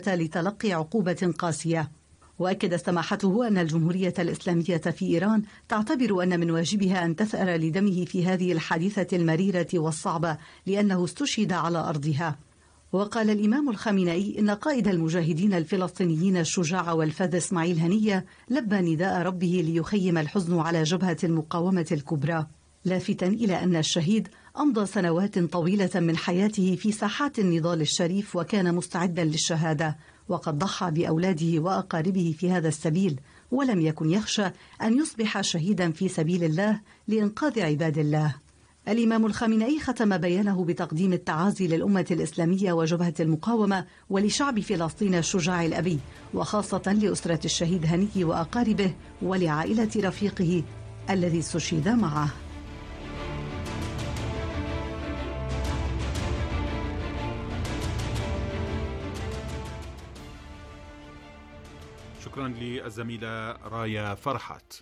لتلقي عقوبة قاسية. وأكد سماحته أن الجمهورية الإسلامية في إيران تعتبر أن من واجبها أن تثأر لدمه في هذه الحادثة المريرة والصعبة لأنه استشهد على أرضها. وقال الإمام الخامنئي إن قائد المجاهدين الفلسطينيين الشجاع والفذ إسماعيل هنية لبى نداء ربه ليخيم الحزن على جبهة المقاومة الكبرى، لافتا إلى أن الشهيد أمضى سنوات طويلة من حياته في ساحات النضال الشريف وكان مستعدا للشهادة، وقد ضحى بأولاده وأقاربه في هذا السبيل، ولم يكن يخشى أن يصبح شهيدا في سبيل الله لإنقاذ عباد الله. الإمام الخامنئي ختم بيانه بتقديم التعازي للأمة الإسلامية وجبهة المقاومة ولشعب فلسطين الشجاع الأبي، وخاصة لأسرة الشهيد هني وأقاربه ولعائلة رفيقه الذي استشهد معه. شكرا للزميلة رايا فرحات.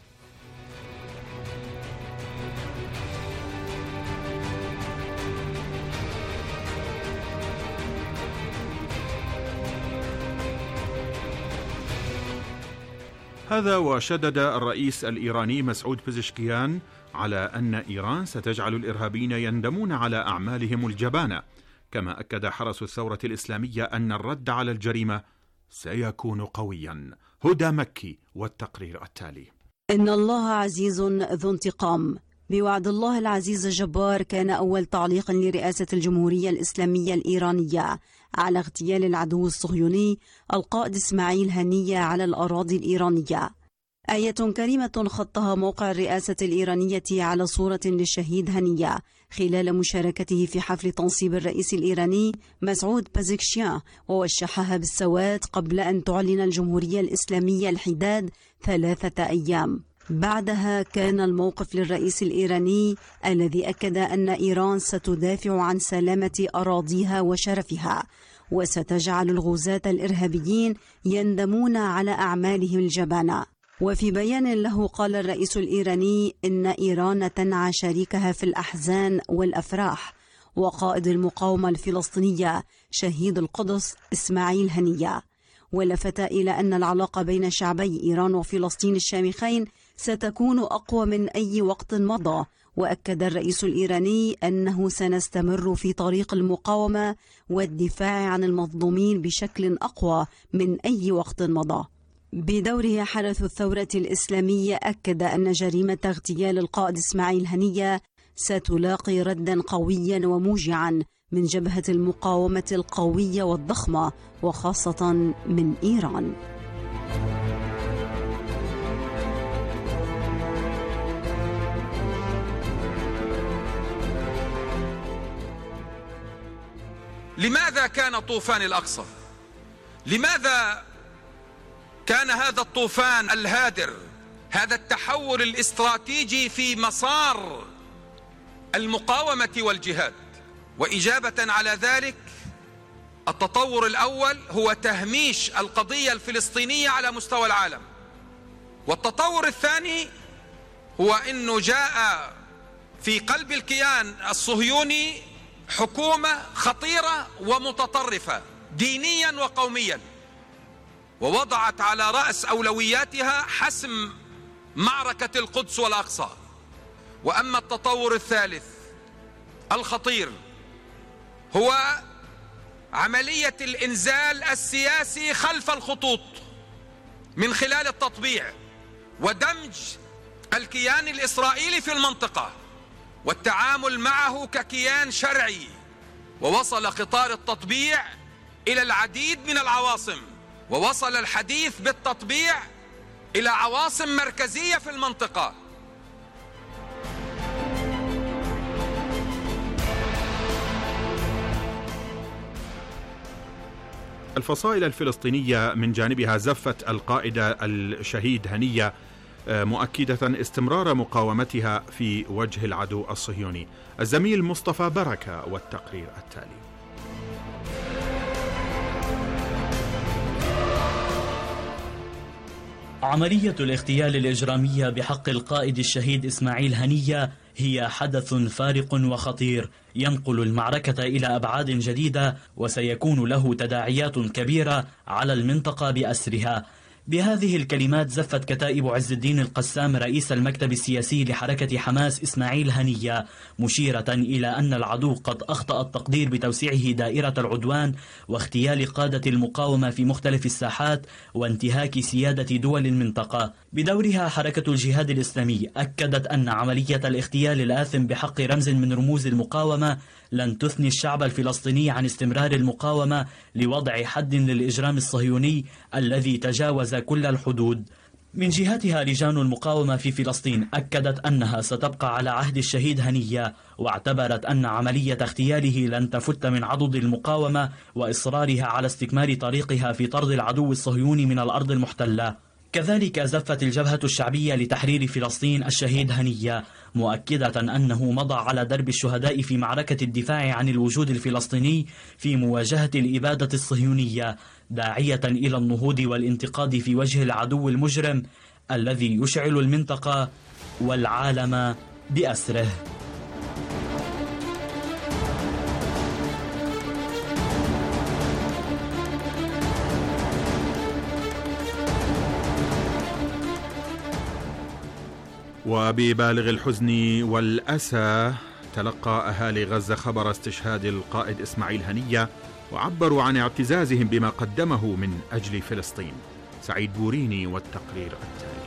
هذا وشدد الرئيس الإيراني مسعود بزشكيان على أن إيران ستجعل الإرهابيين يندمون على أعمالهم الجبانة، كما أكد حرس الثورة الإسلامية أن الرد على الجريمة سيكون قويا. هدى مكي والتقرير التالي. إن الله عزيز ذو انتقام. بوعد الله العزيز الجبار كان أول تعليق لرئاسة الجمهورية الإسلامية الإيرانية على اغتيال العدو الصهيوني القائد إسماعيل هنية على الأراضي الإيرانية. آية كريمة خطها موقع الرئاسة الإيرانية على صورة للشهيد هنية خلال مشاركته في حفل تنصيب الرئيس الإيراني مسعود بزشكيان، ووشحها بالسواد قبل أن تعلن الجمهورية الإسلامية الحداد 3 أيام. بعدها كان الموقف للرئيس الإيراني الذي أكد أن إيران ستدافع عن سلامة أراضيها وشرفها، وستجعل الغزاة الإرهابيين يندمون على أعمالهم الجبانة. وفي بيان له قال الرئيس الإيراني إن إيران تنعى شريكها في الأحزان والأفراح، وقائد المقاومة الفلسطينية شهيد القدس إسماعيل هنية. ولفت إلى أن العلاقة بين شعبي إيران وفلسطين الشامخين ستكون أقوى من أي وقت مضى. وأكد الرئيس الإيراني أنه سنستمر في طريق المقاومة والدفاع عن المظلومين بشكل أقوى من أي وقت مضى. بدوره حرس الثورة الإسلامية أكد أن جريمة اغتيال القائد إسماعيل هنية ستلاقي ردا قويا وموجعا من جبهة المقاومة القوية والضخمة، وخاصة من إيران. لماذا كان طوفان الأقصى؟ لماذا كان هذا الطوفان الهادر، هذا التحول الاستراتيجي في مسار المقاومة والجهاد؟ وإجابة على ذلك، التطور الأول هو تهميش القضية الفلسطينية على مستوى العالم، والتطور الثاني هو أنه جاء في قلب الكيان الصهيوني حكومة خطيرة ومتطرفة دينيا وقوميا، ووضعت على رأس أولوياتها حسم معركة القدس والأقصى. وأما التطور الثالث الخطير هو عملية الإنزال السياسي خلف الخطوط من خلال التطبيع ودمج الكيان الإسرائيلي في المنطقة والتعامل معه ككيان شرعي. ووصل خطار التطبيع إلى العديد من العواصم، ووصل الحديث بالتطبيع إلى عواصم مركزية في المنطقة. الفصائل الفلسطينية من جانبها زفت القائدة الشهيد هنية مؤكدة استمرار مقاومتها في وجه العدو الصهيوني. الزميل مصطفى بركة والتقرير التالي. عملية الاغتيال الإجرامية بحق القائد الشهيد إسماعيل هنية هي حدث فارق وخطير ينقل المعركة إلى أبعاد جديدة، وسيكون له تداعيات كبيرة على المنطقة بأسرها. بهذه الكلمات زفت كتائب عز الدين القسام رئيس المكتب السياسي لحركة حماس إسماعيل هنية، مشيرة إلى أن العدو قد أخطأ التقدير بتوسيعه دائرة العدوان واغتيال قادة المقاومة في مختلف الساحات وانتهاك سيادة دول المنطقة. بدورها حركة الجهاد الإسلامي أكدت أن عملية الاغتيال الآثم بحق رمز من رموز المقاومة لن تثني الشعب الفلسطيني عن استمرار المقاومة لوضع حد للإجرام الصهيوني الذي تجاوز كل الحدود. من جهتها لجان المقاومة في فلسطين أكدت أنها ستبقى على عهد الشهيد هنية، واعتبرت أن عملية اغتياله لن تفت من عضد المقاومة وإصرارها على استكمال طريقها في طرد العدو الصهيوني من الأرض المحتلة. كذلك زفت الجبهة الشعبية لتحرير فلسطين الشهيد هنية، مؤكدة أنه مضى على درب الشهداء في معركة الدفاع عن الوجود الفلسطيني في مواجهة الإبادة الصهيونية، داعية إلى النهوض والانتقاد في وجه العدو المجرم الذي يشعل المنطقة والعالم بأسره. وببالغ الحزن والأسى تلقى أهالي غزة خبر استشهاد القائد إسماعيل هنية، وعبروا عن اعتزازهم بما قدمه من أجل فلسطين. سعيد بوريني والتقرير التالي.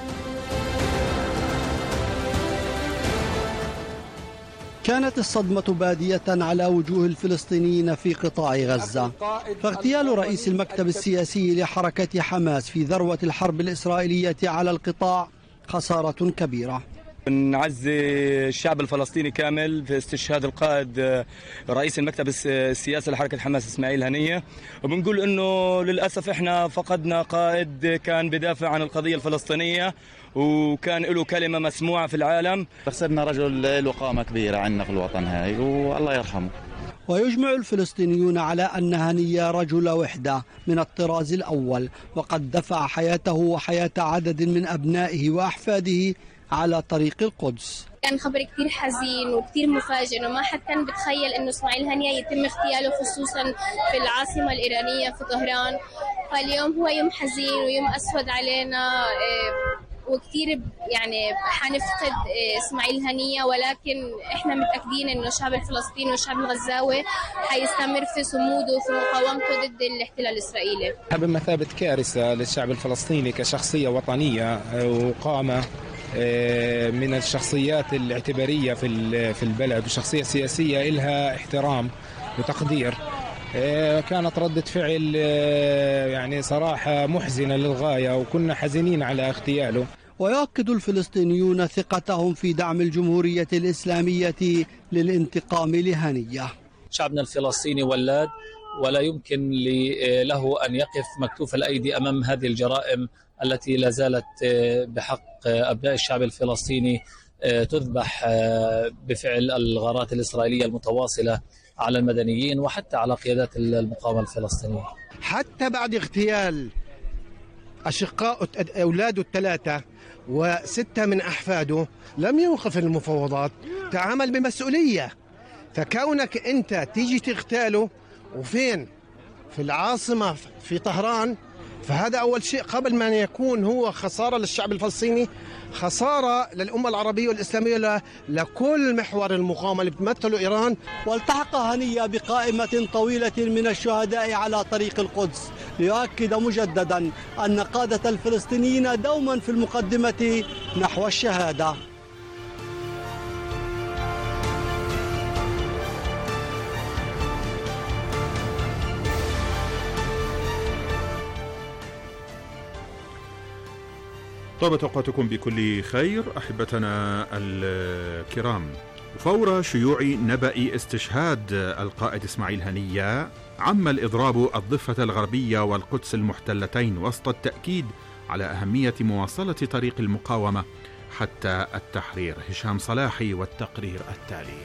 كانت الصدمة بادية على وجوه الفلسطينيين في قطاع غزة، فاغتيال رئيس المكتب السياسي لحركة حماس في ذروة الحرب الإسرائيلية على القطاع خسارة كبيرة. نعزي الشعب الفلسطيني كامل في استشهاد القائد رئيس المكتب السياسي لحركة حماس إسماعيل هنية، وبنقول إنه للأسف إحنا فقدنا قائد كان بدافع عن القضية الفلسطينية وكان له كلمة مسموعة في العالم. خسرنا رجل له قامة كبيرة عندنا في الوطن هاي، والله يرحمه. ويجمع الفلسطينيون على أن هنية رجل وحدة من الطراز الأول، وقد دفع حياته وحياة عدد من أبنائه وأحفاده على طريق القدس. كان خبر كتير حزين وكتير مفاجئ، وما حد كان بتخيل انه اسماعيل هنية يتم اغتياله خصوصا في العاصمة الإيرانية في طهران. فاليوم هو يوم حزين ويوم أسود علينا، وكتير يعني حنفقد اسماعيل هنية، ولكن احنا متأكدين انه الشعب الفلسطيني والشعب الغزاوي حيستمر في صموده وفي مقاومته ضد الاحتلال الإسرائيلي. بمثابة كارثة للشعب الفلسطيني كشخصية وطنية وقامة من الشخصيات الاعتبارية في البلد، وشخصية سياسية إلها احترام وتقدير. كانت ردة فعل يعني صراحة محزنة للغاية، وكنا حزينين على اغتياله. ويؤكد الفلسطينيون ثقتهم في دعم الجمهورية الإسلامية للانتقام لهنية. شعبنا الفلسطيني ولاد، ولا يمكن له أن يقف مكتوف الأيدي أمام هذه الجرائم التي لا زالت بحق أبناء الشعب الفلسطيني تذبح بفعل الغارات الإسرائيلية المتواصلة على المدنيين وحتى على قيادات المقاومة الفلسطينية. حتى بعد اغتيال أشقاء أولاده الثلاثة و6 من أحفاده لم يوقف المفاوضات، تعامل بمسؤولية. فكونك أنت تيجي تغتاله وفين؟ في العاصمة في طهران، فهذا أول شيء قبل ما يكون هو خسارة للشعب الفلسطيني، خسارة للأمة العربية والإسلامية، لكل محور المقاومة اللي بتمثله إيران. والتحق هنية بقائمة طويلة من الشهداء على طريق القدس، ليؤكد مجددا أن قادة الفلسطينيين دوما في المقدمة نحو الشهادة. طابت أوقاتكم بكل خير أحبتنا الكرام. فور شيوع نبأ استشهاد القائد إسماعيل هنية، عم الإضراب الضفة الغربية والقدس المحتلتين، وسط التأكيد على أهمية مواصلة طريق المقاومة حتى التحرير. هشام صلاحي والتقرير التالي.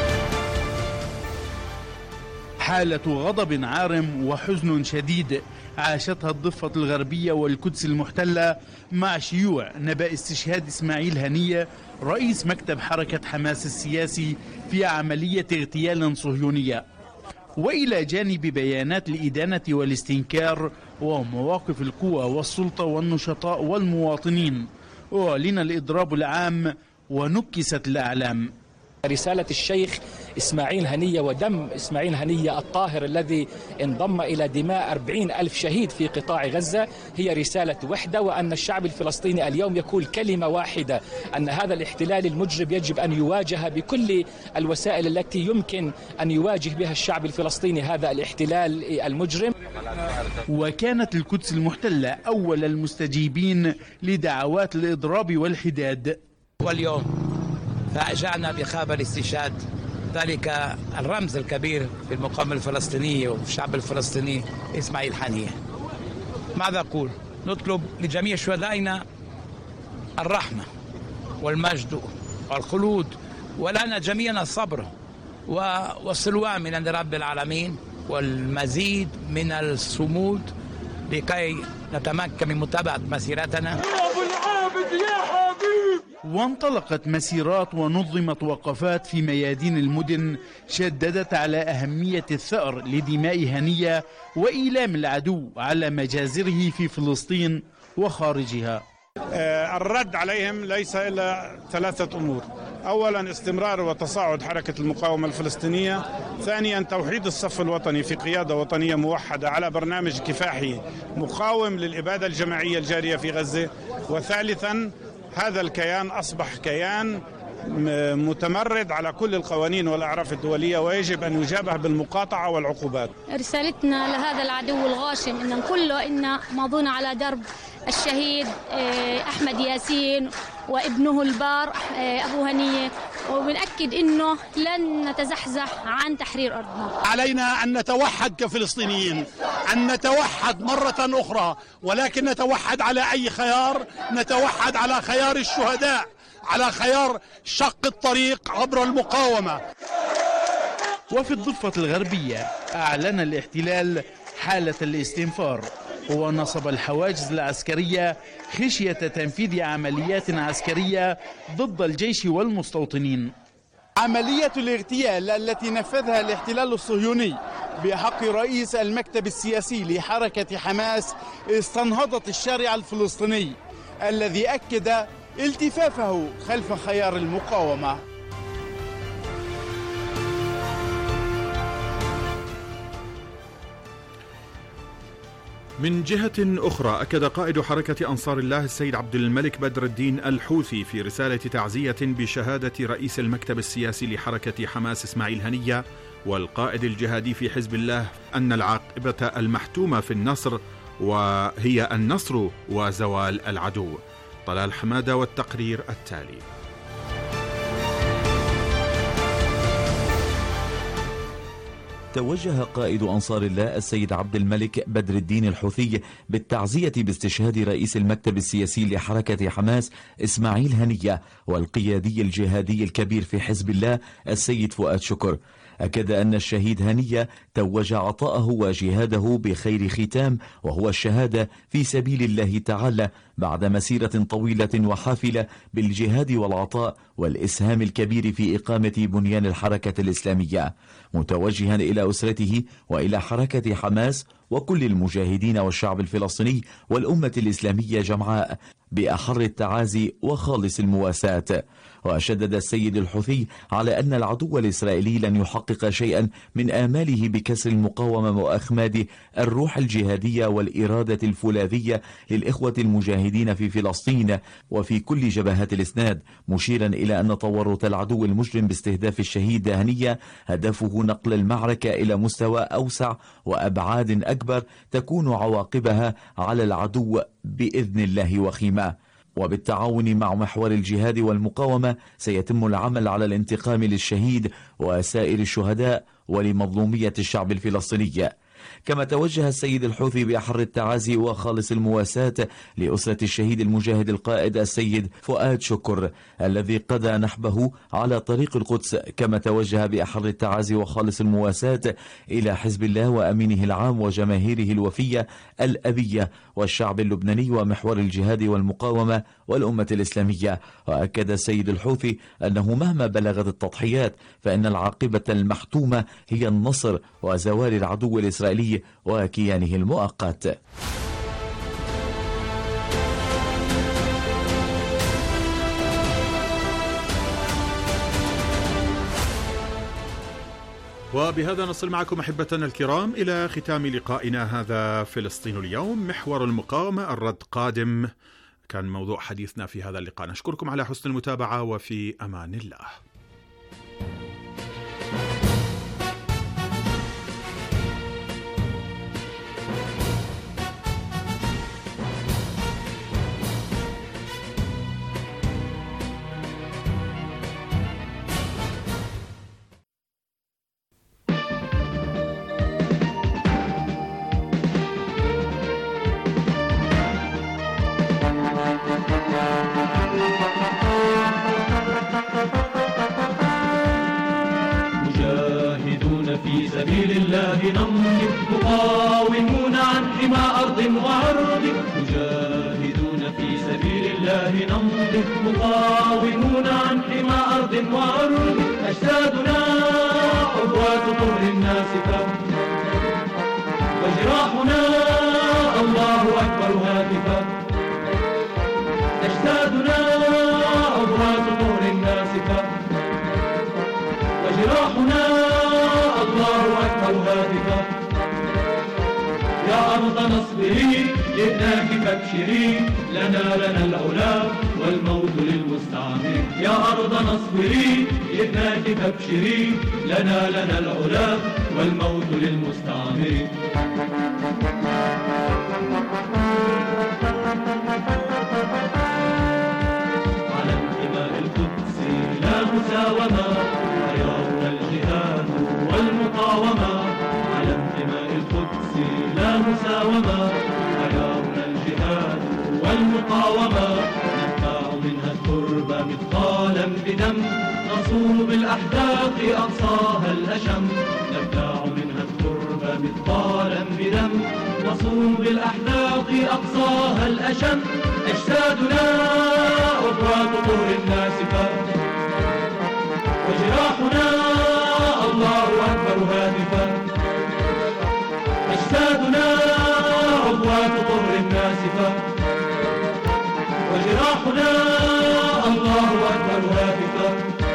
حالة غضب عارم وحزن شديد عاشتها الضفة الغربية والقدس المحتلة مع شيوع نبأ استشهاد إسماعيل هنية رئيس مكتب حركة حماس السياسي في عملية اغتيال صهيونية، وإلى جانب بيانات الإدانة والاستنكار ومواقف القوى والسلطة والنشطاء والمواطنين، أعلن الإضراب العام ونكست الأعلام. رسالة الشيخ إسماعيل هنية ودم إسماعيل هنية الطاهر الذي انضم إلى دماء 40,000 شهيد في قطاع غزة هي رسالة وحدة، وأن الشعب الفلسطيني اليوم يقول كلمة واحدة، أن هذا الاحتلال المجرم يجب أن يواجه بكل الوسائل التي يمكن أن يواجه بها الشعب الفلسطيني هذا الاحتلال المجرم. وكانت القدس المحتلة أول المستجيبين لدعوات الإضراب والحداد. واليوم فأجعنا بخبر استشهاد ذلك الرمز الكبير في المقاومة الفلسطينية والشعب الفلسطيني إسماعيل هنية. ماذا أقول؟ نطلب لجميع شهدائنا الرحمة والمجد والخلود، ولنا جميعا الصبر والسلوان من عند رب العالمين والمزيد من الصمود لكي نتمكن من متابعة مسيرتنا. وانطلقت مسيرات ونظمت وقفات في ميادين المدن شددت على أهمية الثأر لدماء هنية وإيلام العدو على مجازره في فلسطين وخارجها. الرد عليهم ليس إلا 3 أمور: أولا استمرار وتصاعد حركة المقاومة الفلسطينية، ثانيا توحيد الصف الوطني في قيادة وطنية موحدة على برنامج كفاحي مقاوم للإبادة الجماعية الجارية في غزة، وثالثا هذا الكيان أصبح كيان متمرد على كل القوانين والأعراف الدولية ويجب أن يجابه بالمقاطعة والعقوبات. رسالتنا لهذا العدو الغاشم أن نقول له إن ماضونا على درب الشهيد أحمد ياسين وابنه البار أبو هنية، وبنأكد أنه لن نتزحزح عن تحرير أرضنا. علينا أن نتوحد كفلسطينيين، أن نتوحد مرة أخرى، ولكن نتوحد على أي خيار؟ نتوحد على خيار الشهداء، على خيار شق الطريق عبر المقاومة. وفي الضفة الغربية أعلن الاحتلال حالة الاستنفار ونصب الحواجز العسكرية خشية تنفيذ عمليات عسكرية ضد الجيش والمستوطنين. عملية الاغتيال التي نفذها الاحتلال الصهيوني بحق رئيس المكتب السياسي لحركة حماس استنهضت الشارع الفلسطيني الذي أكد التفافه خلف خيار المقاومة. من جهة أخرى أكد قائد حركة أنصار الله السيد عبد الملك بدر الدين الحوثي في رسالة تعزية بشهادة رئيس المكتب السياسي لحركة حماس إسماعيل هنية والقائد الجهادي في حزب الله أن العاقبة المحتومة في النصر وهي النصر وزوال العدو. طلال حمادة والتقرير التالي. توجه قائد أنصار الله السيد عبد الملك بدر الدين الحوثي بالتعزية باستشهاد رئيس المكتب السياسي لحركة حماس إسماعيل هنية والقيادي الجهادي الكبير في حزب الله السيد فؤاد شكر. أكد أن الشهيد هنية توج عطاءه وجهاده بخير ختام، وهو الشهادة في سبيل الله تعالى بعد مسيرة طويلة وحافلة بالجهاد والعطاء والإسهام الكبير في إقامة بنيان الحركة الإسلامية، متوجها إلى أسرته وإلى حركة حماس وكل المجاهدين والشعب الفلسطيني والأمة الإسلامية جمعاء بأحر التعازي وخالص المواساة. وشدد السيد الحوثي على أن العدو الإسرائيلي لن يحقق شيئا من آماله بكسر المقاومة وأخماد الروح الجهادية والإرادة الفولاذية للإخوة المجاهدين في فلسطين وفي كل جبهات الإسناد، مشيرا إلى أن تورط العدو المجرم باستهداف الشهيد هنية هدفه نقل المعركة إلى مستوى أوسع وأبعاد أكبر تكون عواقبها على العدو بإذن الله وخيمة. وبالتعاون مع محور الجهاد والمقاومة سيتم العمل على الانتقام للشهيد وسائر الشهداء ولمظلومية الشعب الفلسطيني. كما توجه السيد الحوثي بأحر التعازي وخالص المواساة لأسرة الشهيد المجاهد القائد السيد فؤاد شكر الذي قضى نحبه على طريق القدس، كما توجه بأحر التعازي وخالص المواساة إلى حزب الله وأمينه العام وجماهيره الوفية الأبية والشعب اللبناني ومحور الجهاد والمقاومة والأمة الإسلامية. وأكد السيد الحوثي أنه مهما بلغت التضحيات فإن العاقبة المحتومة هي النصر وزوال العدو الإسرائيلي وكيانه المؤقت. وبهذا نصل معكم أحبتنا الكرام إلى ختام لقائنا هذا فلسطين اليوم، محور المقاومة الرد قادم كان موضوع حديثنا في هذا اللقاء. نشكركم على حسن المتابعة وفي أمان الله. سبيل الله نمضي مقاومون عن حمى أرض وعرض، مجاهدون في سبيل الله نمضي مقاومون عن حمى أرض وعرض، أجسادنا عبوات طر ناسفة وجراحنا الله أكبر هاتفة، أجسادنا عبوات طر ناسفة وجراحنا الله أكبر هاتفا. يا أرض نصبري جئناك فابشري، لنا العلا والموت للمستعمر. يا أرض نصبري جئناك فابشري، لنا العلا والموت للمستعمر. على انتماء القدس لا مساومة، حياؤنا الجهاد والمقاومة. على انتماء القدس لا مساومة، حياؤنا الجهاد والمقاومة. نتبع منها التربة مثقالا بدم، نصون بالأحداق أقصاها الأشم. نتبع منها التربة مثقالا بدم، نصون بالأحداق أقصاها الأشم. أجسادنا عبوات طور ناسفة وجراحنا الله أكبر هاتفا. أجسادنا عبوات طر ناسفة وجراحنا الله أكبر هاتفا.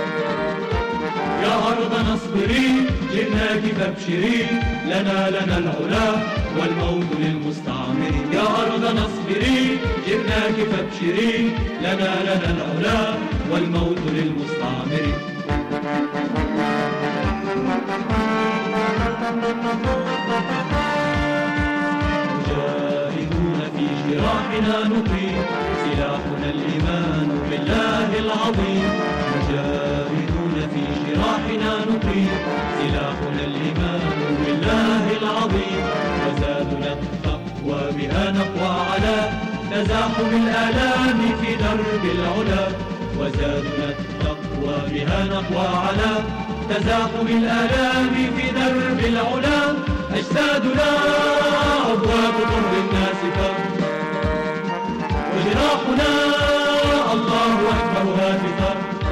يا أرض نصبري جئناك فابشري، لنا العلا والموت للمستعمر. يا أرض نصبري جئناك فابشري، لنا العلا والموت للمستعمر. مجاهدون في جراحنا نقيم، سلاحنا الإيمان بالله العظيم. مجاهدون في جراحنا نقيم، سلاحنا الإيمان بالله العظيم. وزادنا التقوى بها نقوى على تزاحم الآلام في درب العلا. وزادنا التقوى بها نقوى على تزاحم الآلام في درب العلا. أجسادنا عبوات طر ناسفة وجراحنا الله أكبر هاتفا.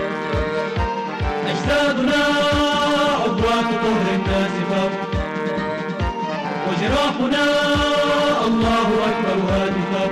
أجسادنا عبوات طر ناسفة وجراحنا الله أكبر هاتفا.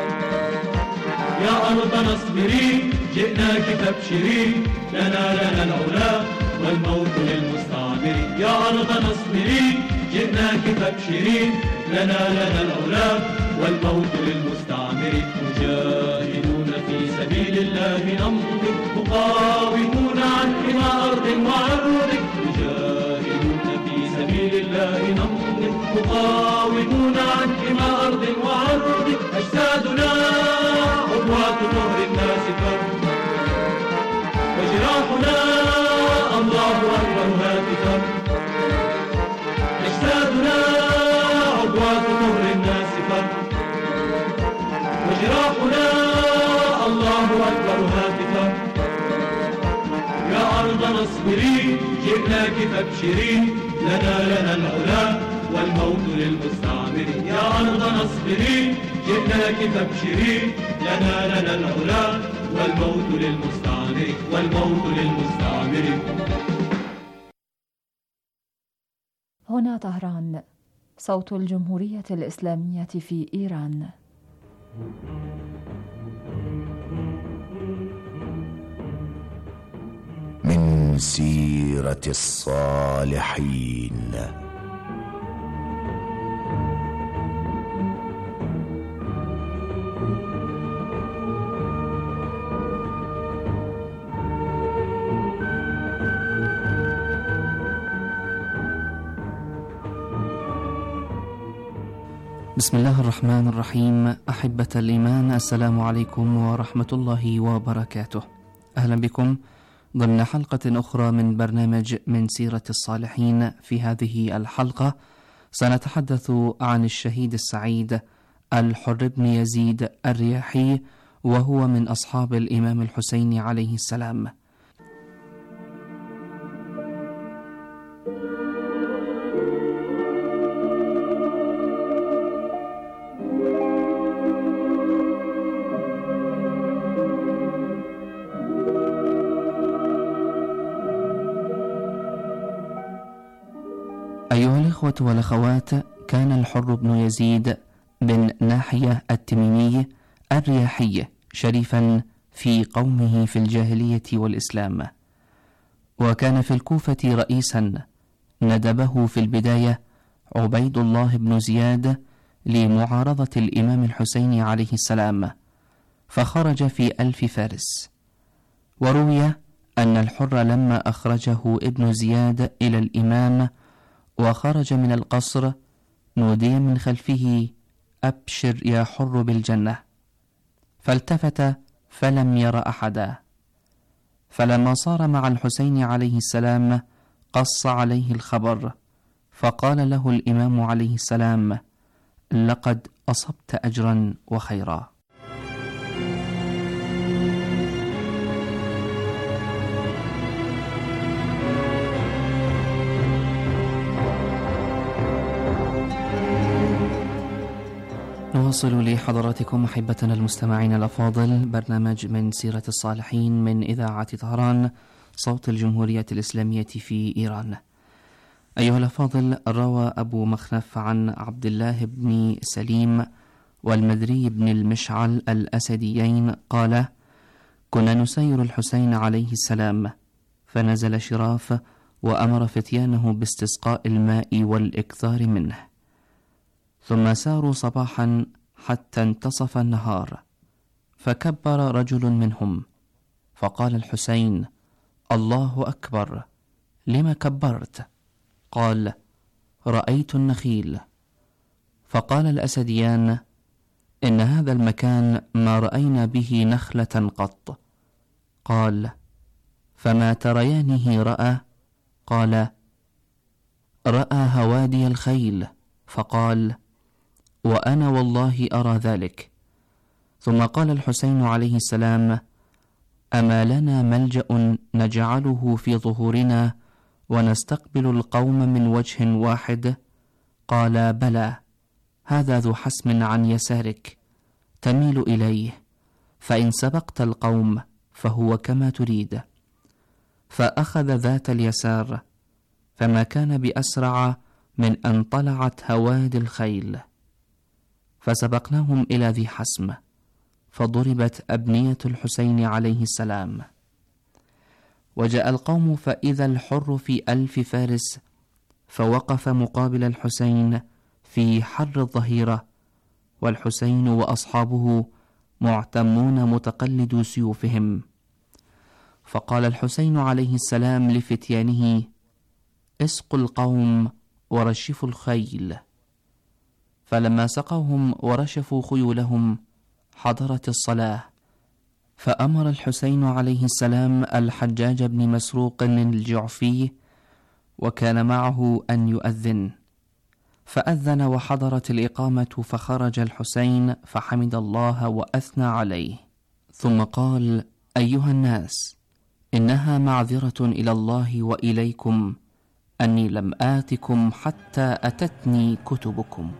يا أرض نصبري جئناك فابشري، لنا العلا والموت للمستعمر. يا أرض نصبري جئناك فابشري، لنا العلا والموت للمستعمر. مجاهدون في سبيل الله نمضي مقاومون عن حمى أرض وعرض. مجاهدون في سبيل الله نمضي مقاومون عن حمى أرض وعرض. أجسادنا عبوات طهر ناسفة وجراحنا الله أكبر هاتفا. أجسادنا اصبري جئناك فابشري لنا العلا والموت للمستعمر يا أرضنا اصبري جئناك فابشري لنا العلا والموت للمستعمر. هنا طهران، صوت الجمهورية الإسلامية في إيران. من سيرة الصالحين. بسم الله الرحمن الرحيم. أحبة الإيمان، السلام عليكم ورحمة الله وبركاته. أهلا بكم ضمن حلقة أخرى من برنامج من سيرة الصالحين. في هذه الحلقة سنتحدث عن الشهيد السعيد الحر بن يزيد الرياحي، وهو من أصحاب الإمام الحسين عليه السلام. أيها الإخوة والأخوات، كان الحر بن يزيد بن ناحية التميمي الرياحي شريفا في قومه في الجاهلية والإسلام، وكان في الكوفة رئيسا. ندبه في البداية عبيد الله بن زياد لمعارضة الإمام الحسين عليه السلام، فخرج في 1000 فارس. وروي أن الحر لما أخرجه ابن زياد إلى الإمام وخرج من القصر نودي من خلفه: أبشر يا حر بالجنة. فالتفت فلم ير أحدا. فلما صار مع الحسين عليه السلام قص عليه الخبر، فقال له الإمام عليه السلام: لقد أصبت أجرا وخيرا. نواصل لحضراتكم أحبتنا المستمعين الأفاضل برنامج من سيرة الصالحين من إذاعة طهران، صوت الجمهورية الإسلامية في إيران. أيها الأفاضل، روى أبو مخنف عن عبد الله بن سليم والمدري بن المشعل الأسديين قال: كنا نسير الحسين عليه السلام، فنزل شراف وأمر فتيانه باستسقاء الماء والإكثار منه، ثم ساروا صباحا حتى انتصف النهار، فكبر رجل منهم فقال الحسين: الله أكبر، لم كبرت؟ قال: رأيت النخيل. فقال الأسديان: إن هذا المكان ما رأينا به نخلة قط. قال: فما تريانه رأى؟ قال: رأى هوادي الخيل. فقال: وأنا والله أرى ذلك. ثم قال الحسين عليه السلام: أما لنا ملجأ نجعله في ظهورنا ونستقبل القوم من وجه واحد؟ قال: بلى، هذا ذو حسم عن يسارك، تميل إليه، فإن سبقت القوم فهو كما تريد. فأخذ ذات اليسار، فما كان بأسرع من أن طلعت هوادي الخيل، فسبقناهم إلى ذي حسم، فضربت أبنية الحسين عليه السلام. وجاء القوم فإذا الحر في 1000 فارس، فوقف مقابل الحسين في حر الظهيرة، والحسين وأصحابه معتمون متقلدو سيوفهم. فقال الحسين عليه السلام لفتيانه: اسقوا القوم ورشفوا الخيل. فلما سقوهم ورشفوا خيولهم حضرت الصلاة، فأمر الحسين عليه السلام الحجاج بن مسروق الجعفي، وكان معه، أن يؤذن. فأذن وحضرت الإقامة، فخرج الحسين فحمد الله وأثنى عليه، ثم قال: أيها الناس، إنها معذرة إلى الله وإليكم أني لم آتكم حتى أتتني كتبكم.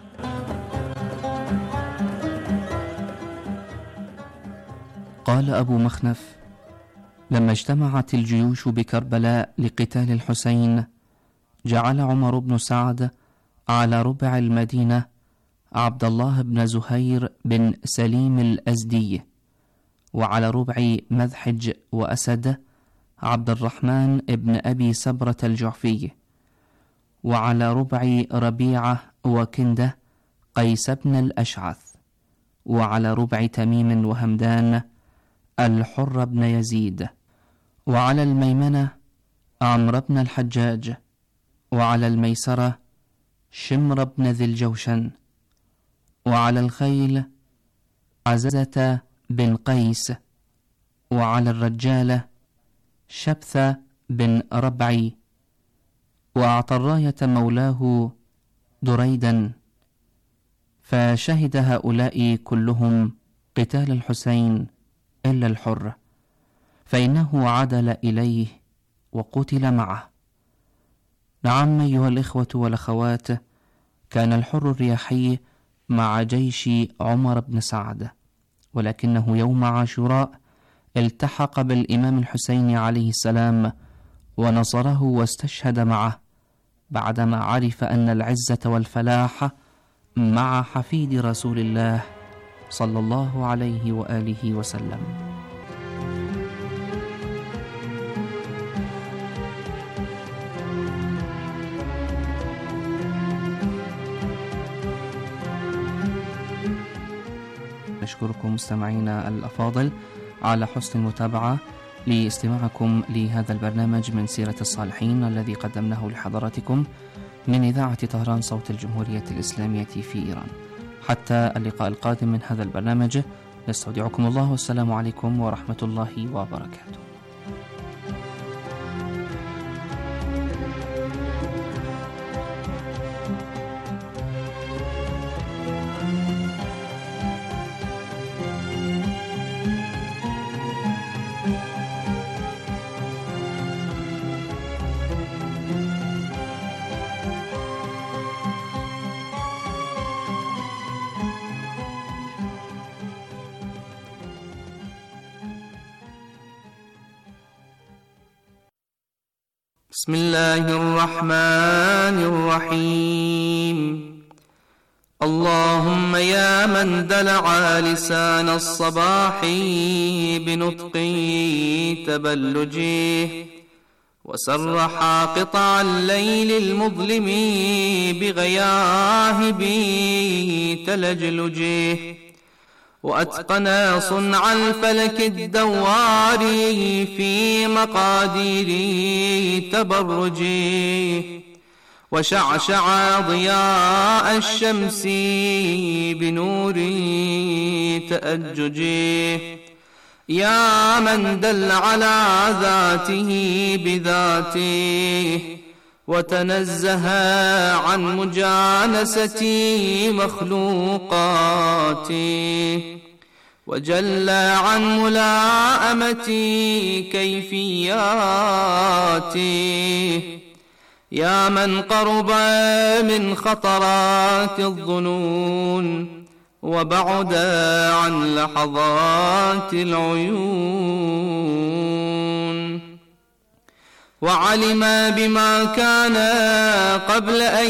قال أبو مخنف: لما اجتمعت الجيوش بكربلاء لقتال الحسين، جعل عمر بن سعد على ربع المدينة عبد الله بن زهير بن سليم الأزدي، وعلى ربع مذحج وأسد عبد الرحمن بن أبي سبرة الجعفي، وعلى ربع ربيعة وكندة قيس بن الأشعث، وعلى ربع تميم وهمدان الحر بن يزيد، وعلى الميمنة عمرو بن الحجاج، وعلى الميسرة شمر بن ذي الجوشن، وعلى الخيل عززة بن قيس، وعلى الرجالة شبثة بن ربعي، وأعطى الراية مولاه دريدا. فشهد هؤلاء كلهم قتال الحسين إلا الحر، فإنه عدل إليه وقتل معه. نعم أيها الإخوة والأخوات، كان الحر الرياحي مع جيش عمر بن سعد، ولكنه يوم عاشوراء التحق بالإمام الحسين عليه السلام ونصره واستشهد معه، بعدما عرف أن العزة والفلاح مع حفيد رسول الله صلى الله عليه وآله وسلم. نشكركم مستمعينا الأفاضل على حسن المتابعة لاستماعكم لهذا البرنامج من سيرة الصالحين الذي قدمناه لحضراتكم من إذاعة طهران صوت الجمهورية الإسلامية في إيران. حتى اللقاء القادم من هذا البرنامج نستودعكم الله، والسلام عليكم ورحمة الله وبركاته. بسم الله الرحمن الرحيم. اللهم يا من دلع لسان الصباح بنطق تبلجه، وسرح قطع الليل المظلم بغياهب تلجلجه، وأتقنا صنع الفلك الدوار في مقادير تبرجه، وشعشع ضياء الشمس بنور تأججه. يا من دل على ذاته بذاته، وتنزه عن مجانسة مخلوقاته، وجل عن ملاءمة كيفياته. يا من قرب من خطرات الظنون، وبعد عن لحظات العيون، وعلم بما كان قبل أن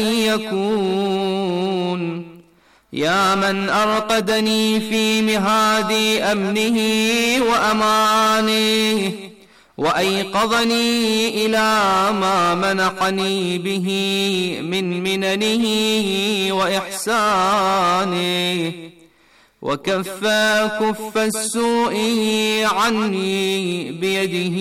يكون. يا من أرقدني في مهاد أمنه وأمانه، وأيقظني إلى ما منحني به من مننه وإحسانه، وكف السوء عني بيده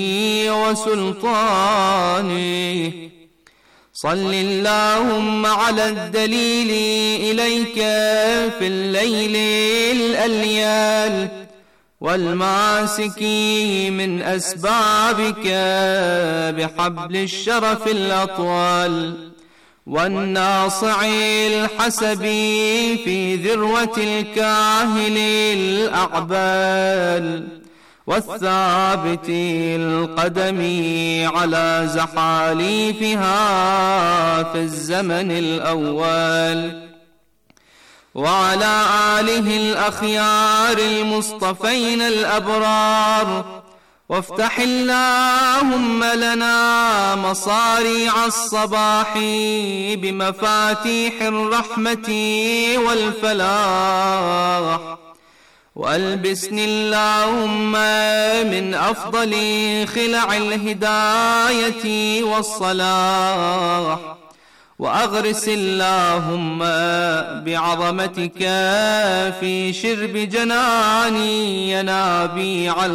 وسلطانه. صل اللهم على الدليل إليك في الليل الأليال، والماسك من أسبابك بحبل الشرف الأطول، والناصع الحسب في ذروة الكاهل الأعبال، والثابت القدم على زحاليفها في الزمن الأول، وعلى آله الأخيار المصطفين الأبرار. وافتح اللهم لنا مصاريع الصباح بمفاتيح الرحمة والفلاح، وألبسني اللهم من أفضل خلع الهداية والصلاح، وأغرس اللهم بعظمتك في شرب جناني ينابيع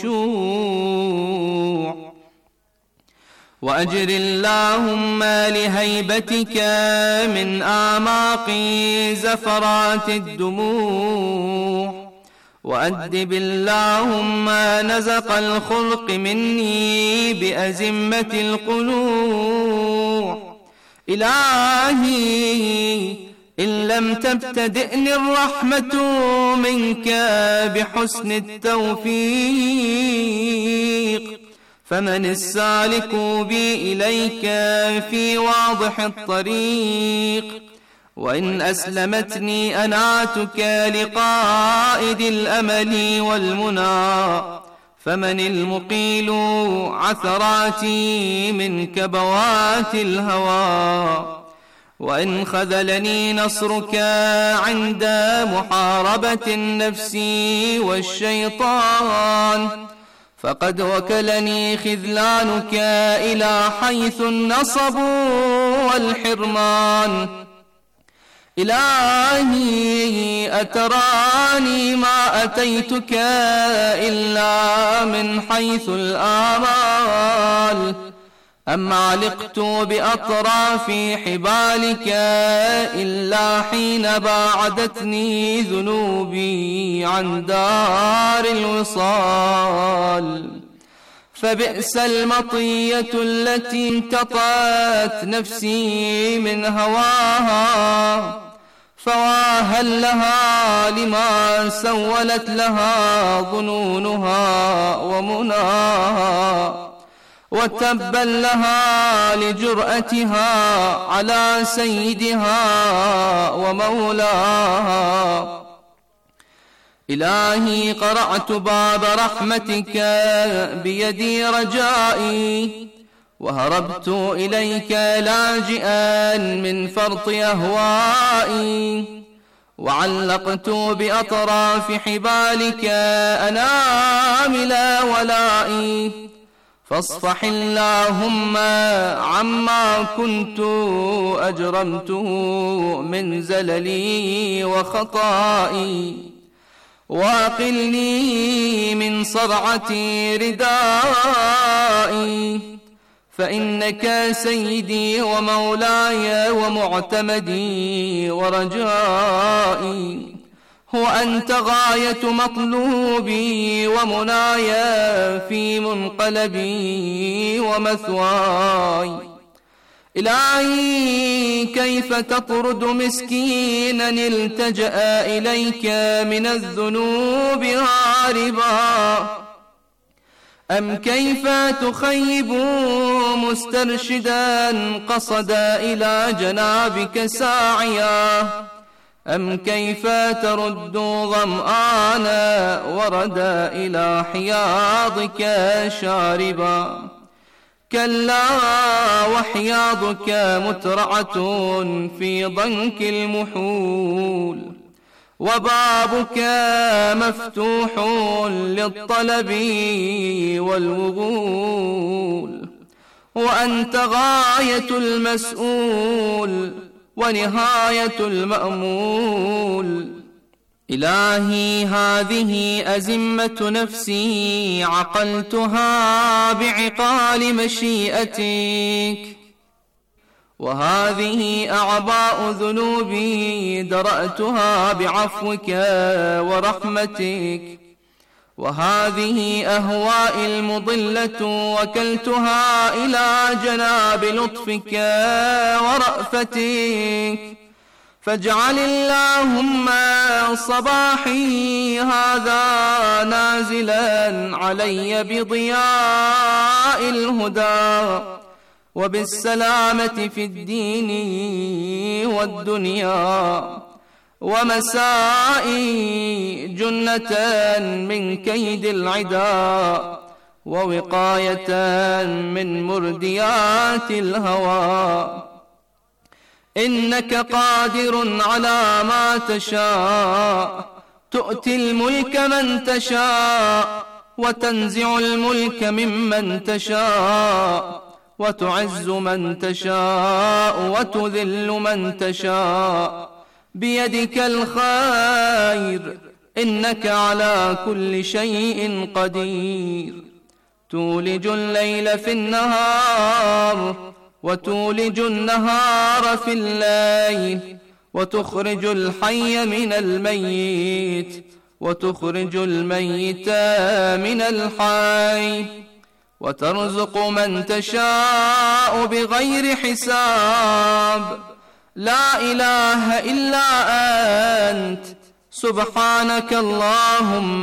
الخشوع، وأجر اللهم لهيبتك من آماق زفرات الدموع، وأدب اللهم نزق الخلق مني بأزمة القلوع. إلهي إن لم تبتدئني الرحمة منك بحسن التوفيق، فمن السالك بي إليك في واضح الطريق. وإن أسلمتني أناتك لقائد الأمل والمنى، فمن المقيل عثراتي من كبوات الهوى. وإن خذلني نصرك عند محاربة النفس والشيطان، فقد وكلني خذلانك إلى حيث النصب والحرمان. إلهي أتراني ما أتيتك إلا من حيث الآمال، أم علقت بأطراف حبالك إلا حين باعدتني ذنوبي عن دار الوصال. فبئس المطية التي انتطت نفسي من هواها، فواهل لها لما سولت لها ظنونها ومناها، وتبا لها لجرأتها على سيدها ومولاها. إلهي قرعت باب رحمتك بيدي رجائي، وهربت إليك لاجئا من فرط أهوائي، وعلقت بأطراف حبالك أنامل ولائي. فاصفح اللهم عما كنت أجرمته من زللي وخطائي، وأقلني من صرعة ردائي، فإنك سيدي ومولاي ومعتمدي ورجائي. هو أنت غاية مطلوبي ومناي في منقلبي ومثواي. إلهي كيف تطرد مسكينا التجأ إليك من الذنوب هاربا، أم كيف تخيب مسترشدا قصد إلى جنابك ساعيا، أم كيف ترد ظمآنا ورد إلى حياضك شاربا. كلا وحياضك مترعة في ضنك المحول، وبابك مفتوح للطلب والوغول، وأنت غاية المسؤول ونهاية المأمول. إلهي هذه أزمة نفسي عقلتها بعقال مشيئتك، وهذه أعباء ذنوبي درأتها بعفوك ورحمتك، وهذه أهوائي المضلة وكلتها إلى جناب لطفك ورأفتك، فاجعل اللهم صباحي هذا نازلا علي بضياء الهدى وبالسلامة في الدين والدنيا، ومسائي جنة من كيد العدا، ووقاية من مرديات الهوى. إنك قادر على ما تشاء، تؤتي الملك من تشاء وتنزع الملك ممن تشاء، وتعز من تشاء وتذل من تشاء، بيدك الخير إنك على كل شيء قدير. تولج الليل في النهار وتولج النهار في الليل، وتخرج الحي من الميت وتخرج الميت من الحي، وترزق من تشاء بغير حساب. لا إله إلا أنت سبحانك اللهم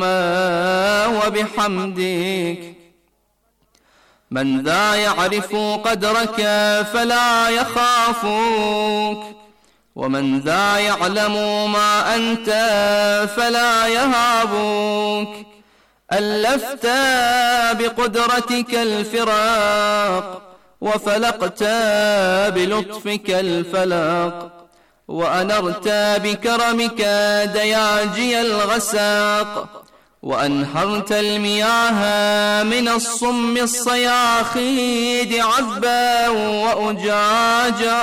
وبحمدك. من ذا يعرف قدرك فلا يخافك، ومن ذا يعلم ما أنت فلا يهابك. ألفت بقدرتك الفراق وفلقت بلطفك الفلق، وأنرت بكرمك دياجي الغساق، وأنهرت المياه من الصم الصياخيد عذبا وأجاجا،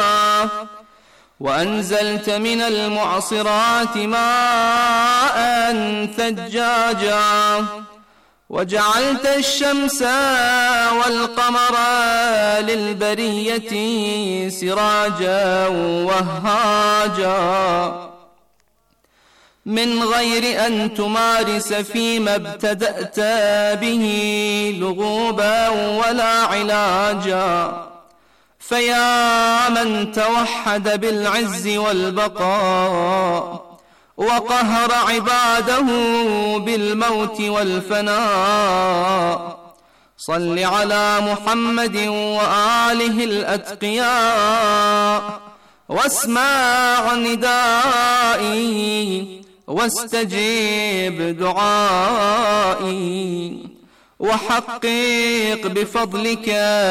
وأنزلت من المعصرات ماء ثجاجا، وجعلت الشمس والقمر للبرية سراجا وهاجا، من غير أن تمارس فيما ابتدأت به لغوبا ولا علاجا. فيا من توحد بالعز والبقاء، وقهر عباده بالموت والفناء، صل على محمد وآله الأتقياء، واسمع ندائي واستجب دعائي، وحقق بفضلك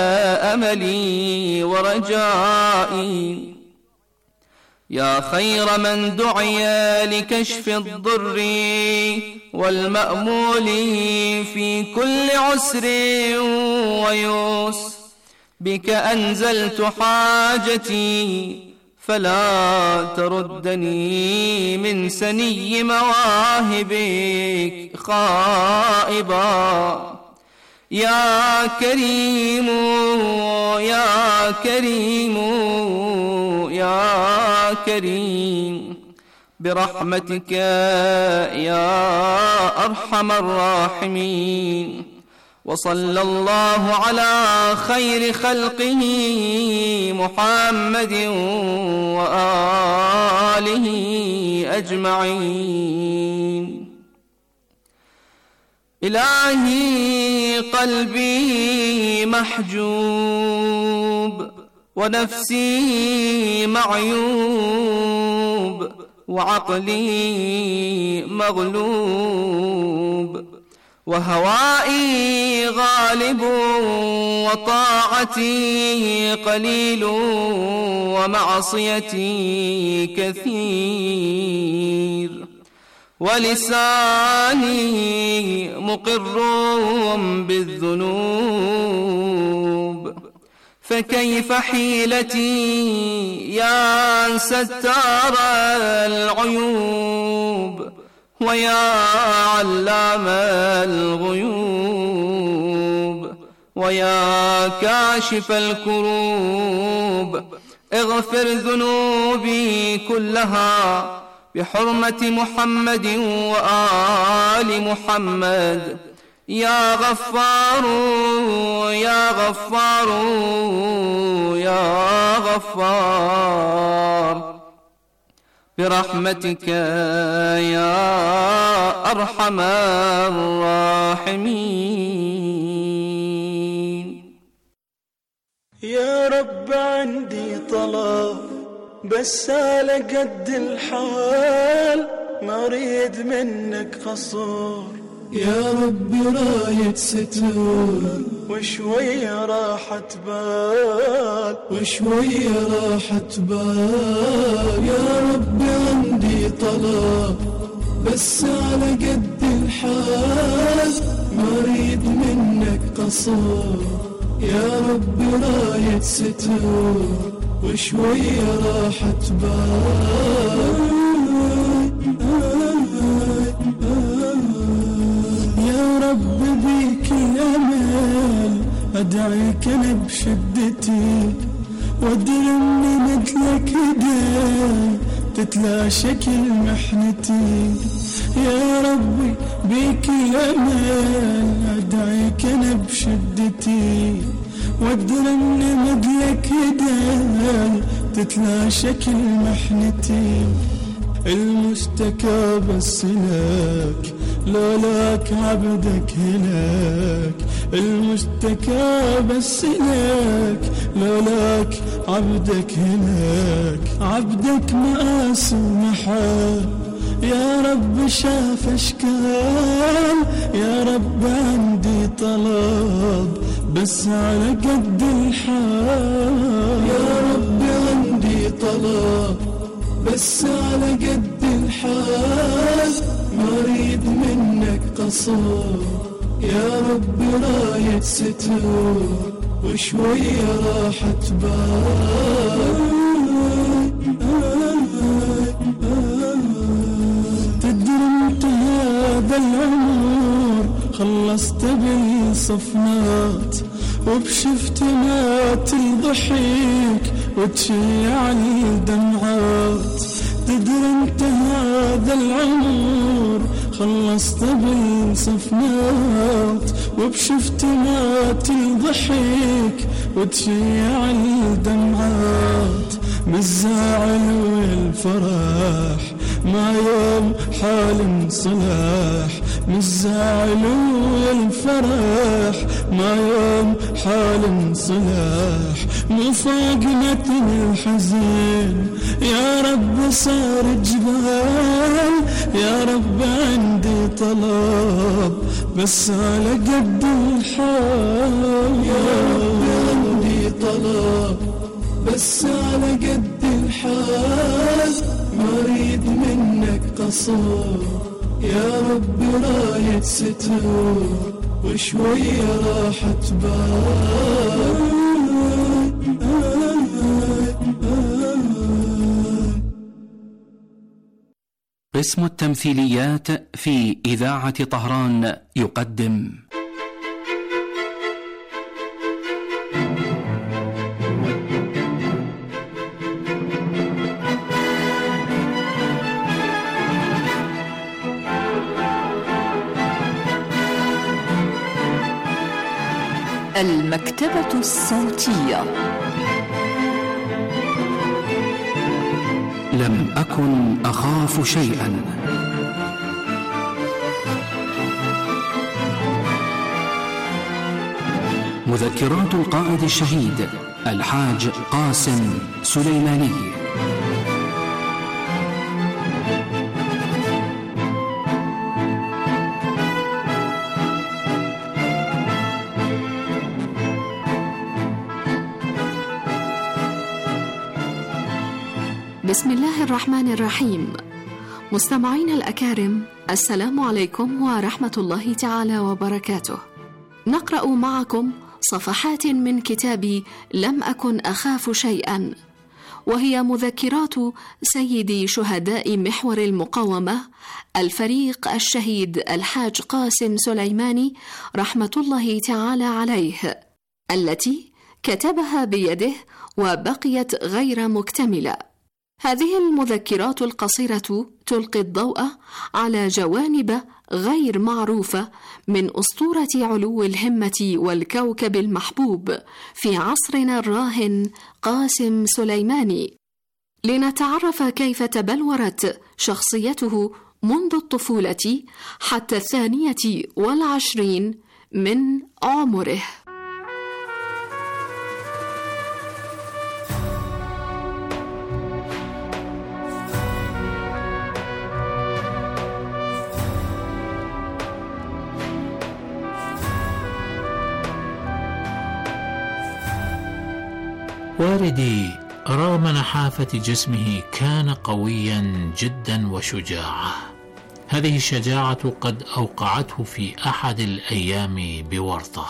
أملي ورجائي. يا خير من دعي لكشف الضر والمأمول في كل عسر ويسر، بك أنزلت حاجتي فلا تردني من سني مواهبك خائبا. يا كريم يا كريم يا كريم، برحمتك يا أرحم الراحمين. وصلى الله على خير خلقه محمد وآله أجمعين. إلهي قلبي محجوب، ونفسي معيوب، وعقلي مغلوب، وهوائي غالب، وطاعتي قليل، ومعصيتي كثير، ولساني مقر بالذنوب. فكيف حيلتي يا ستار العيوب، ويا علام الغيوب، ويا كاشف الكروب، اغفر ذنوبي كلها بحرمة محمد وآل محمد. يا غفار يا غفار يا غفار، برحمتك يا أرحم الراحمين. يا رب عندي طلب بس على قد الحال، ما أريد منك قصور، يا رب راية ستور وشوية راحة بال، وشوية راحة بال. يا رب عندي طلب بس على قد الحال، ما أريد منك قصور، يا رب راية ستور وشوية راحة بال. يا رب بيك الأمل أدعيك أنا بشدتي، وأدري إني مثلك إيدي تتلاشى كل محنتي. يا ربي بيك الأمل أدعيك أنا بشدتي، وأدري إني مثلك إيدي تتلاشى كل محنتي. المشتكى بس لك لولاك عبدك هلاك، المشتكى بس لك لولاك عبدك هلاك. عبدك مآس ومحال يا رب شاف اشكال، يا رب عندي طلب بس على قد الحال. يا رب عندي طلب بس على قد الحال، ما أريد منك قصور، يا رب راية ستور وشوية راحة بال. تدري انت هذا العمر خلصت بالصفنات، وبشفتنات الضحك وتشيع الدمعات. تدري انت هذا العمر خلصت بالصفنات، وبشفتنات الضحك وتشيع الدمعات. بالزعل والفرح ما يوم حال صلاح، بالزعل والفرح ما يوم حال صلاح. مفاقمة الحزين يا رب صار جبال، يا رب عندي طلب بس على قد الحال. يا رب عندي طلب بس على قد الحال، ما أريد منك قصور، يا رب راية ستور وشوية راحة بال. قسم التمثيليات في إذاعة طهران يقدم المكتبة الصوتية. لم أكن أخاف شيئا. مذكرات القائد الشهيد الحاج قاسم سليماني. بسم الله الرحمن الرحيم. مستمعين الأكارم، السلام عليكم ورحمة الله تعالى وبركاته. نقرأ معكم صفحات من كتاب لم أكن أخاف شيئا، وهي مذكرات سيد شهداء محور المقاومة الفريق الشهيد الحاج قاسم سليماني رحمة الله تعالى عليه، التي كتبها بيده وبقيت غير مكتملة. هذه المذكرات القصيرة تلقي الضوء على جوانب غير معروفة من أسطورة علو الهمة والكوكب المحبوب في عصرنا الراهن قاسم سليماني، لنتعرف كيف تبلورت شخصيته منذ الطفولة حتى 22 من عمره. والدي رغم نحافة جسمه كان قويا جدا وشجاعا. هذه الشجاعة قد أوقعته في أحد الأيام بورطة.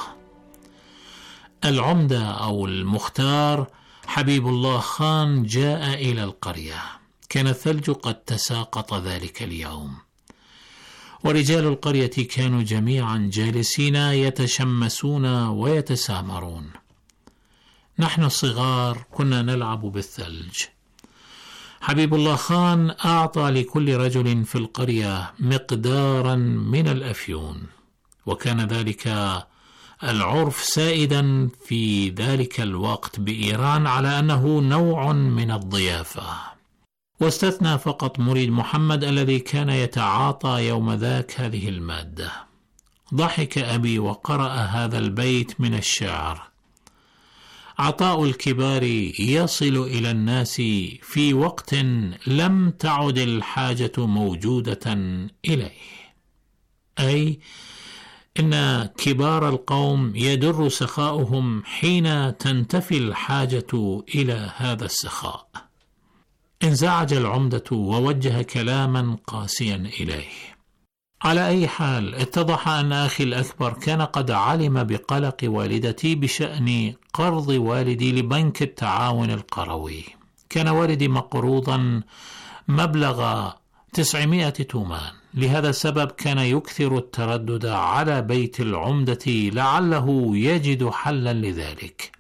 العمدة أو المختار حبيب الله خان جاء إلى القرية. كان الثلج قد تساقط ذلك اليوم، ورجال القرية كانوا جميعا جالسين يتشمسون ويتسامرون. نحن الصغار كنا نلعب بالثلج. حبيب الله خان أعطى لكل رجل في القرية مقدارا من الأفيون، وكان ذلك العرف سائدا في ذلك الوقت بإيران على أنه نوع من الضيافة، واستثنى فقط مريد محمد الذي كان يتعاطى يوم ذاك هذه المادة. ضحك أبي وقرأ هذا البيت من الشعر: عطاء الكبار يصل إلى الناس في وقت لم تعد الحاجة موجودة إليه. أي إن كبار القوم يدر سخاؤهم حين تنتفي الحاجة إلى هذا السخاء. انزعج العمدة ووجه كلاما قاسيا إليه. على أي حال، اتضح أن أخي الأكبر كان قد علم بقلق والدتي بشأن قرض والدي لبنك التعاون القروي. كان والدي مقروضا مبلغ 900 تومان. لهذا السبب كان يكثر التردد على بيت العمدة لعله يجد حلا لذلك.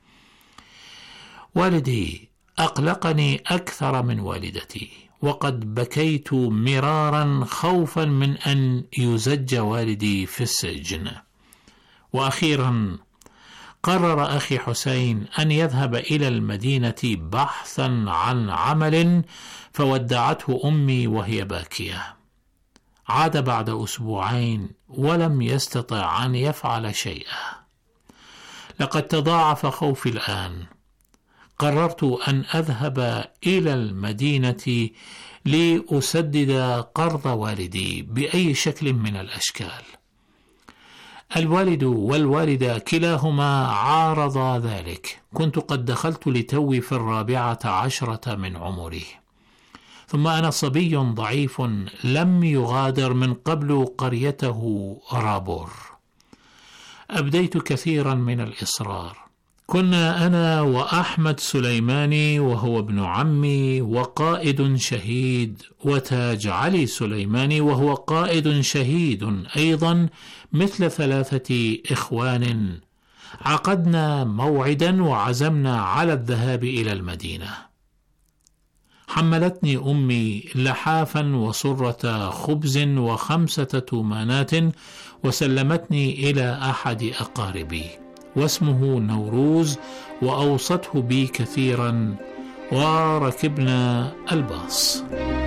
والدي أقلقني أكثر من والدتي، وقد بكيت مرارا خوفا من أن يزج والدي في السجن. وأخيرا قرر أخي حسين أن يذهب إلى المدينة بحثا عن عمل، فودعته أمي وهي باكية. عاد بعد أسبوعين ولم يستطع أن يفعل شيئا. لقد تضاعف خوفي الآن. قررت أن أذهب إلى المدينة لأسدد قرض والدي بأي شكل من الأشكال. الوالد والوالدة كلاهما عارضا ذلك. كنت قد دخلت لتوي في 14 من عمري، ثم أنا صبي ضعيف لم يغادر من قبل قريته رابور. أبديت كثيرا من الإصرار. كنا أنا وأحمد سليماني وهو ابن عمي وقائد شهيد، وتاج علي سليماني وهو قائد شهيد أيضا، مثل 3 إخوان. عقدنا موعدا وعزمنا على الذهاب إلى المدينة. حملتني أمي لحافا وصرة خبز و5 تومانات، وسلمتني إلى أحد أقاربي واسمه نوروز، وأوصته بي كثيرا، وركبنا الباص.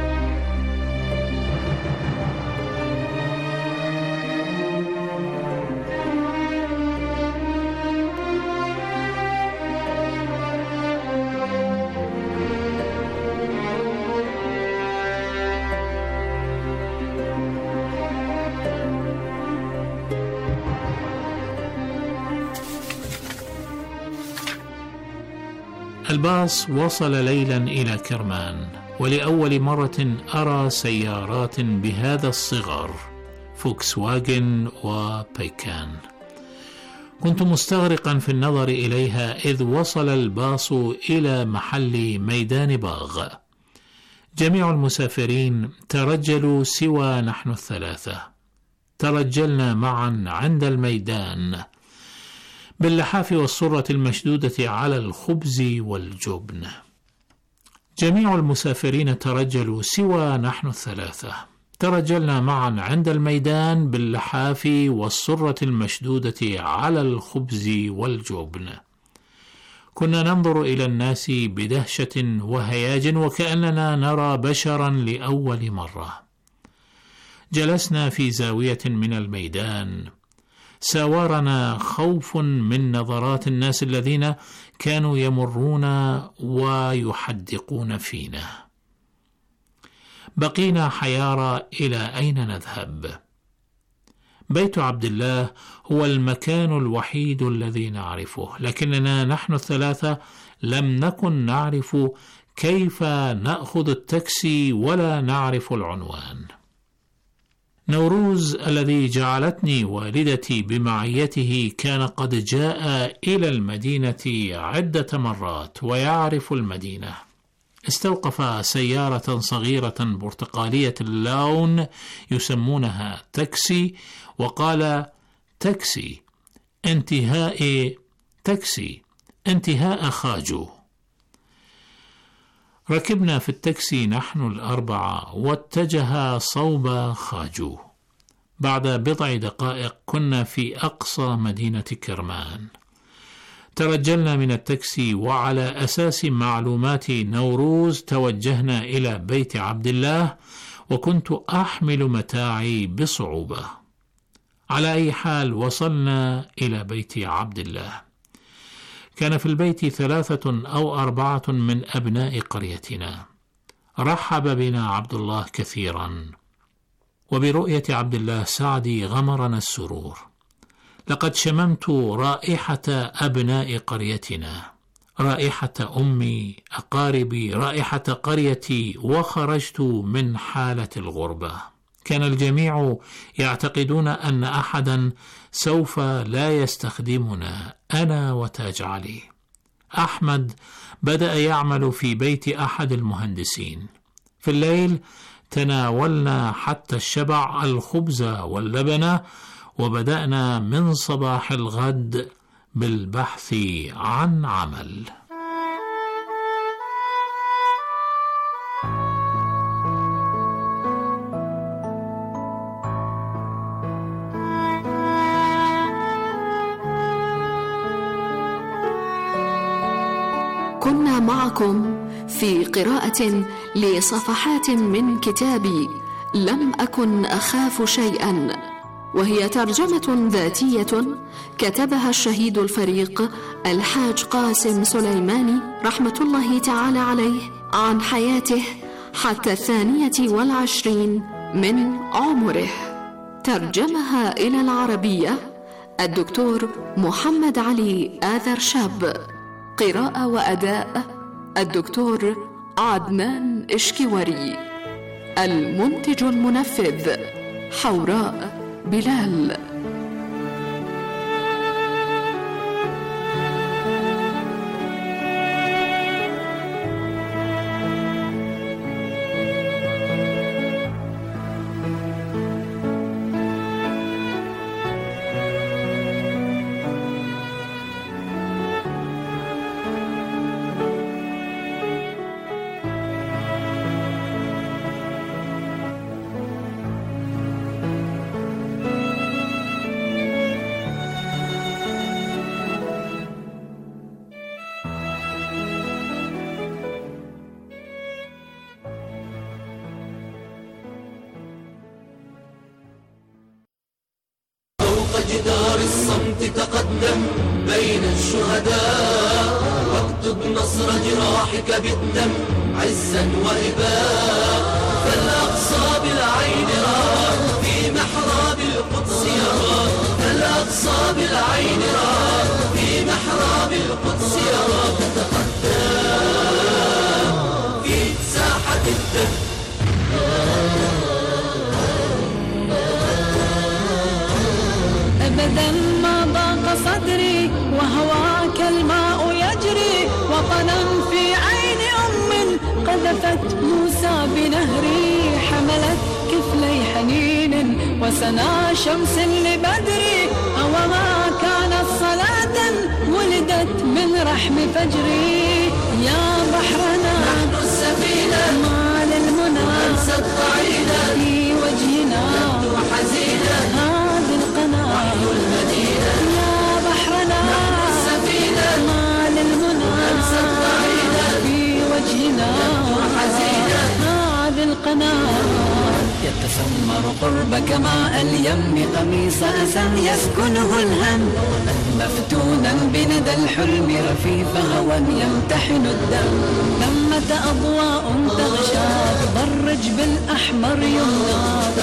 الباص وصل ليلا إلى كرمان، ولأول مرة أرى سيارات بهذا الصغر، فوكس واجن وبيكان. كنت مستغرقا في النظر إليها إذ وصل الباص إلى محل ميدان باغ. جميع المسافرين ترجلوا سوى نحن ال3. ترجلنا معا عند الميدان باللحاف والصرة المشدودة على الخبز والجبن. جميع المسافرين ترجلوا سوى نحن ال3. ترجلنا معا عند الميدان باللحاف والصرة المشدودة على الخبز والجبن. كنا ننظر إلى الناس بدهشة وهياج وكأننا نرى بشرا لأول مرة. جلسنا في زاوية من الميدان، ساورنا خوف من نظرات الناس الذين كانوا يمرون ويحدقون فينا. بقينا حيارى إلى أين نذهب. بيت عبد الله هو المكان الوحيد الذي نعرفه، لكننا نحن الثلاثة لم نكن نعرف كيف نأخذ التاكسي ولا نعرف العنوان. نوروز الذي جعلتني والدتي بمعيته كان قد جاء إلى المدينة عدة مرات ويعرف المدينة. استوقف سيارة صغيرة برتقالية اللون يسمونها تاكسي، وقال: تاكسي انتهاء خاجو. ركبنا في التاكسي نحن الأربعة واتجه صوب خاجو. بعد بضع دقائق كنا في أقصى مدينة كرمان. ترجلنا من التاكسي وعلى أساس معلومات نوروز توجهنا إلى بيت عبد الله، وكنت أحمل متاعي بصعوبة. على أي حال وصلنا إلى بيت عبد الله. كان في البيت 3 أو 4 من أبناء قريتنا. رحب بنا عبد الله كثيرا، وبرؤية عبد الله سعدي غمرنا السرور. لقد شممت رائحة أبناء قريتنا، رائحة أمي، أقاربي، رائحة قريتي، وخرجت من حالة الغربة. كان الجميع يعتقدون أن أحدا سوف لا يستخدمنا، أنا وتاج علي. أحمد بدأ يعمل في بيت أحد المهندسين. في الليل تناولنا حتى الشبع الخبز واللبن، وبدأنا من صباح الغد بالبحث عن عمل. كنا معكم في قراءة لصفحات من كتابي لم أكن أخاف شيئا، وهي ترجمة ذاتية كتبها الشهيد الفريق الحاج قاسم سليماني رحمة الله تعالى عليه عن حياته حتى 22 من عمره. ترجمها إلى العربية الدكتور محمد علي آذر شاب. قراءة وأداء الدكتور عدنان إشكيوري. المنتج المنفذ حوراء بلال. جدار الصمت تقدم بين الشهداء، واكتب نصر جراحك بالدم عزا وإباء. فالأقصى بالعين راه في محراب القدس يرى، فالأقصى بالعين راه في محراب القدس يرى. تتقدم في ساحة الدم. أبدا ما ضاق صدري وهواك الماء يجري، وطنا في عين أم قذفت موسى بنهري، حملت كفلي حنين وسنا شمس لبدري، أوما كانت صلاة ولدت من رحم فجري. يا بحرنا نحن السفينة ما للمنى أنست ضعينا في وجهنا نبدو حزينا هذه القناة المدينة. يا بحرنا نحن السفينة ما للمنى يتسمر قربك ماء اليم قميص أسى يسكنه الهم مفتونا بندى الحلم رفيف هوى يمتحن الدم ثمة أضواء تغشاك ضرج بالأحمر يمناك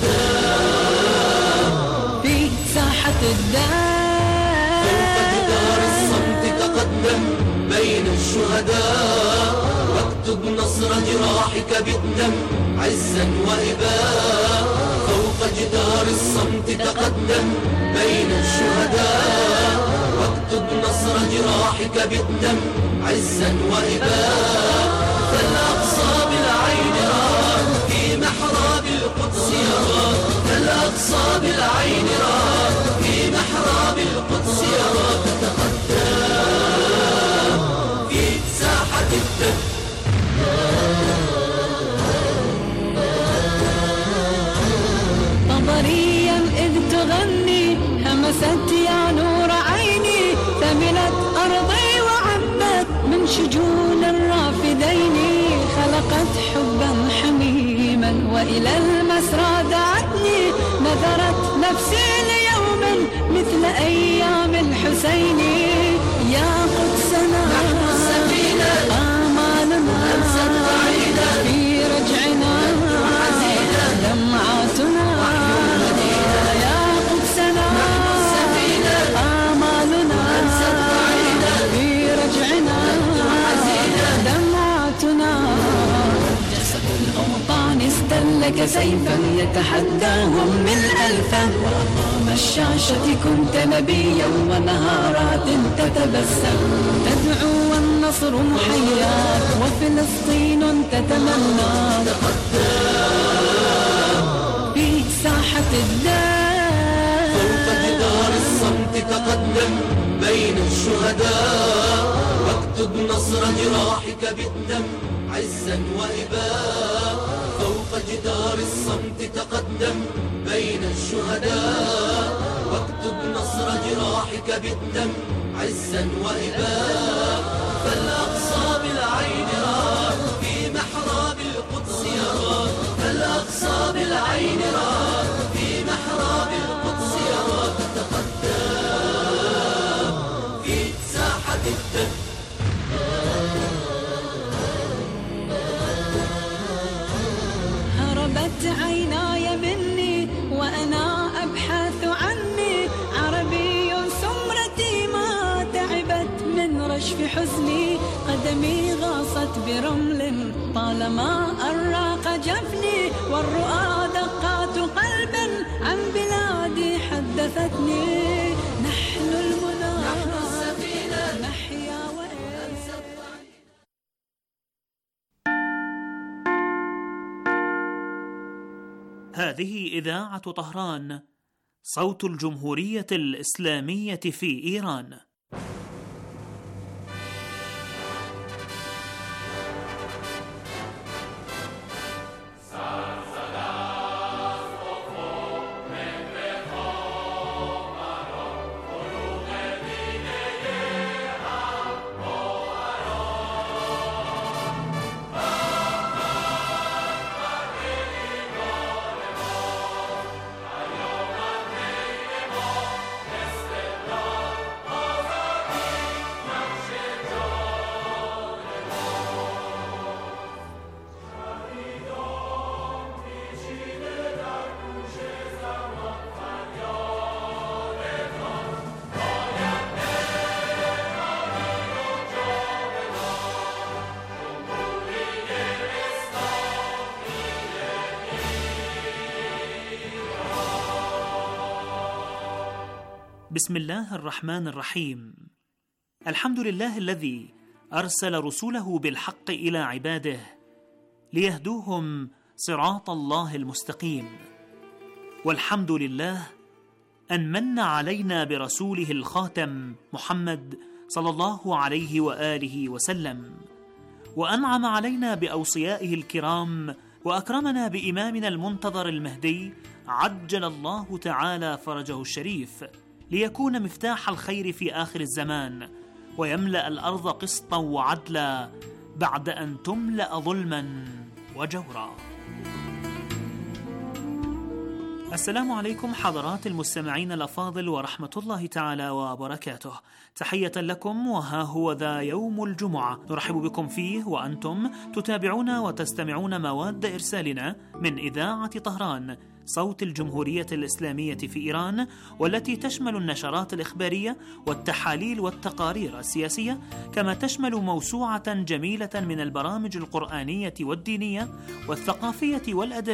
في ساحة الدار فوق جدار الصمت تقدم بين الشهداء واكتب نصر جراحك بالدم عزا وإباء فوق جدار الصمت تقدم بين الشهداء واكتب نصر جراحك بالدم عزا وإباء فالأقصى بالعين راه في محراب القدس يرى فالأقصى بالعين راه في محراب القدس يرى تتقدم في ساحة الدم طبريا إذ تغني همست يا نور عيني ثملت أرضي وعبت من شجون الرافدين خلقت حبا حميما وإلى المسرى دعتني نذرت نفسي ليوم مثل أيام الحسين يا قدسنا آمالنا في رجعنا دمعاتنا يا قدسنا آمالنا في رجعنا دمعاتنا جسد الأوطان استلك سيفا يتحداهم من ألفا وأمام الشاشة كنت نبيا ونهارات تتبسم تدعو والنصر محياك وفلسطين تتمنى في ساحة الدار فوق جدار الصمت تقدم بين الشهداء واكتب نصر جراحك بالدم عزا وإباء فوق جدار الصمت تقدم بين الشهداء واكتب نصر جراحك بالدم عزا وإباء فالأقصى بالعين راه في محراب القدس يرى فالأقصى بالعين راه في محراب القدس يرى تتقدم في ساحة الدم هربت عيناي مني وأنا أبحث عني عربي سمرتي ما تعبت من رشف حزني قدمي غاصت برمل طالما أراق جفني والرؤى دقات قلب عن بلادي حدثتني نحن المنى نحن السفينة نحيا وإنسى هذه إذاعة طهران صوت الجمهورية الإسلامية في إيران. بسم الله الرحمن الرحيم. الحمد لله الذي أرسل رسوله بالحق إلى عباده ليهدوهم صراط الله المستقيم، والحمد لله أن من علينا برسوله الخاتم محمد صلى الله عليه وآله وسلم، وأنعم علينا بأوصيائه الكرام، وأكرمنا بإمامنا المنتظر المهدي عجل الله تعالى فرجه الشريف، ليكون مفتاح الخير في آخر الزمان ويملأ الأرض قسطا وعدلا بعد أن تملأ ظلما وجورا. السلام عليكم حضرات المستمعين الأفاضل ورحمة الله تعالى وبركاته. تحية لكم، وها هو ذا يوم الجمعة نرحب بكم فيه وأنتم تتابعون وتستمعون مواد إرسالنا من إذاعة طهران صوت الجمهورية الإسلامية في إيران، والتي تشمل النشرات الإخبارية والتحاليل والتقارير السياسية، كما تشمل موسوعة جميلة من البرامج القرآنية والدينية والثقافية والأدبية